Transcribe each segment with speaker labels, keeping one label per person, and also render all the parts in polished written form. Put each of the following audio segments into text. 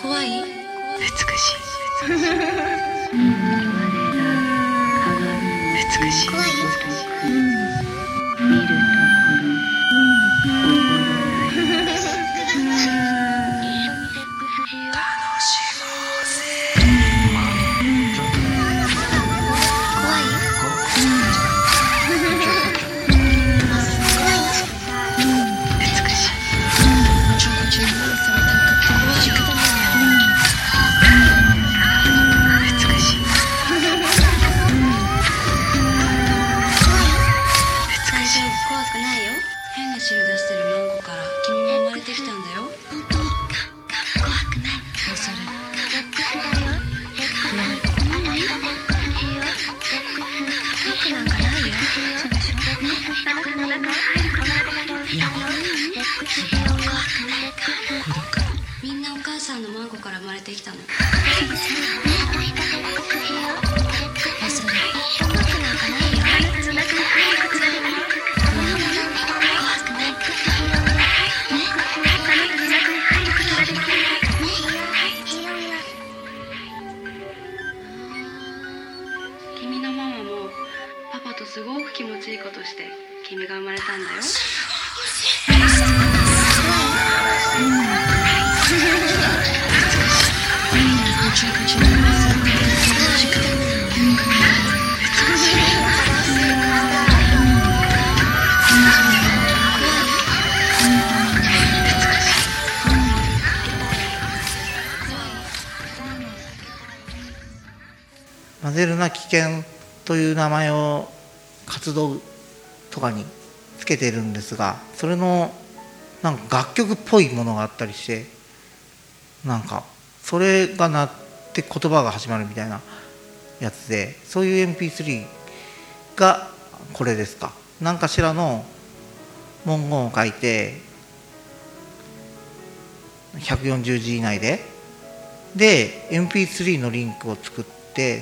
Speaker 1: 怖い？
Speaker 2: 美しい。美しい。
Speaker 1: 怖い？
Speaker 2: 見るところ楽しもうぜ。
Speaker 1: 怖い？
Speaker 2: 美しい。
Speaker 1: 怖くないよ。変な汁出してるマンゴーから君も生まれてきたんだよ。本当？怖くない。恐れ。怖くなんかないよ。いや、怖くない。
Speaker 2: 孤独。
Speaker 1: みんなお母さんのマンゴーから生まれてきたの。恐れ。怖くなんかないよ。君のママもパパとすごく気持ちいいことして君が生まれたんだよ。
Speaker 3: マゼルナ危険という名前を活動とかにつけているんですが、それのなんか楽曲っぽいものがあったりして、なんかそれが鳴って言葉が始まるみたいなやつで、そういう MP3 がこれですか。何かしらの文言を書いて140字以内で MP3 のリンクを作って、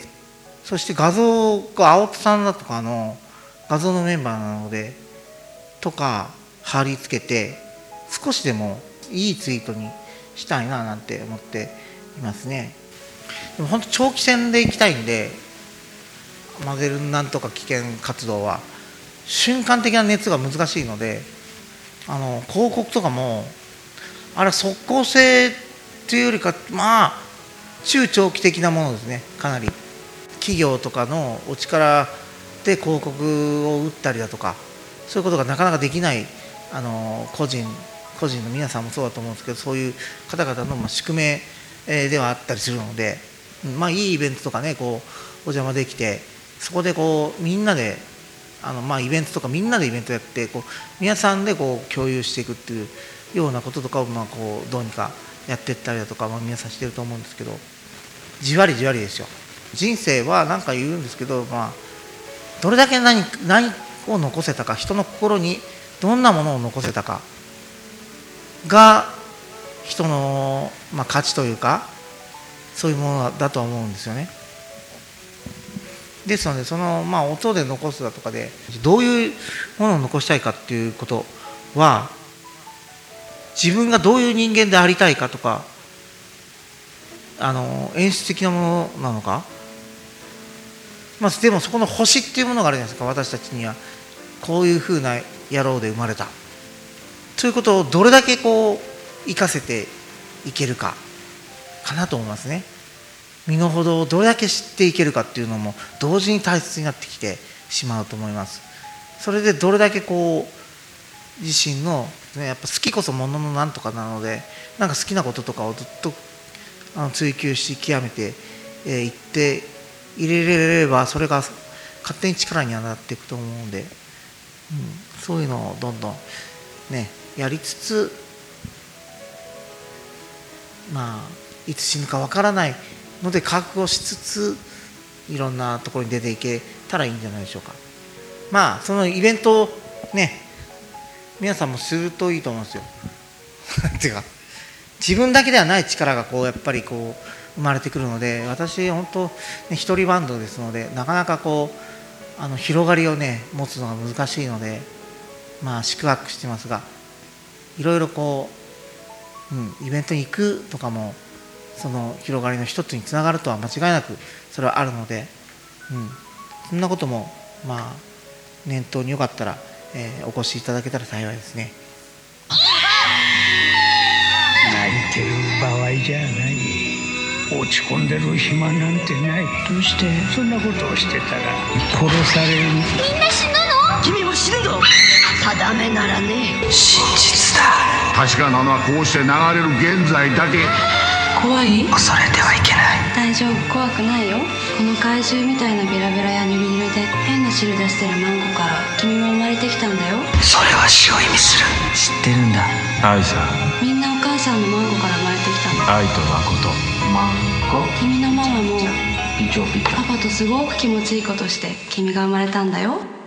Speaker 3: そして画像が青戸さんだとかの画像のメンバーなのでとか貼り付けて、少しでもいいツイートにしたいななんて思っていますね。でも本当長期戦でいきたいんで、マゼルなんとか危険活動は瞬間的な熱が難しいので、広告とかもあれは即効性というよりか、まあ中長期的なものですね。かなり企業とかのお力で広告を打ったりだとか、そういうことがなかなかできない個人の皆さんもそうだと思うんですけど、そういう方々の宿命ではあったりするので、まあいいイベントとかね、こうお邪魔できて、そこでこうみんなでまあイベントとかみんなでイベントやって、こう皆さんでこう共有していくっていうようなこととかをまあこうどうにかやっていったりだとか、まあ、皆さんしてると思うんですけど、じわりじわりですよ。人生は何か言うんですけど、まあどれだけ何を残せたか、人の心にどんなものを残せたかが人の、まあ、価値というか、そういうものだと思うんですよね。ですので、その、まあ、音で残すだとかでどういうものを残したいかっていうことは、自分がどういう人間でありたいかとか、演出的なものなのか、まあ、でもそこの星っていうものがあるじゃないですか。私たちにはこういうふうな野郎で生まれたということをどれだけこう生かせていけるかかなと思いますね。身の程をどれだけ知っていけるかっていうのも同時に大切になってきてしまうと思います。それでどれだけこう自身の、ね、やっぱ好きこそもののなんとかなので、なんか好きなこととかをずっと追求し極めていって入れれれば、それが勝手に力にはなっていくと思うので、そういうのをどんどんねやりつつ、まあいつ死ぬかわからないので覚悟しつつ、いろんなところに出ていけたらいいんじゃないでしょうか。まあそのイベントをね、皆さんもするといいと思うんですよていうか自分だけではない力がこうやっぱりこう生まれてくるので、私本当、ね、一人バンドですので、なかなかこう広がりをね持つのが難しいので、まあ宿泊してますが、いろいろこう、イベントに行くとかもその広がりの一つにつながるとは間違いなくそれはあるので、そんなことも念頭によかったら、お越しいただけたら幸いですね。
Speaker 4: 泣いてる場合じゃない。落ち込んでる暇なんてない。どうしてそんなことをしてたら殺される。みんな死ぬの？君も死ぬの？定めならね、真実だ。
Speaker 5: 確かなのはこうして流れる現在だけ。
Speaker 1: 怖い？
Speaker 4: 恐れてはいけない。
Speaker 1: 大丈夫、怖くないよ。この怪獣みたいなベラベラやニュルニュルで変な汁出してるマンゴから君も生まれてきたんだよ。
Speaker 4: それは死を意味する。知ってるんだ。
Speaker 6: 愛さん、
Speaker 1: みんなお母さんのマンゴから生まれてきたの。
Speaker 6: 愛と誠。マンゴ。
Speaker 1: 君のママも
Speaker 6: ピチョピチョ。
Speaker 1: パパとすごく気持ちいいことして君が生まれたんだよ。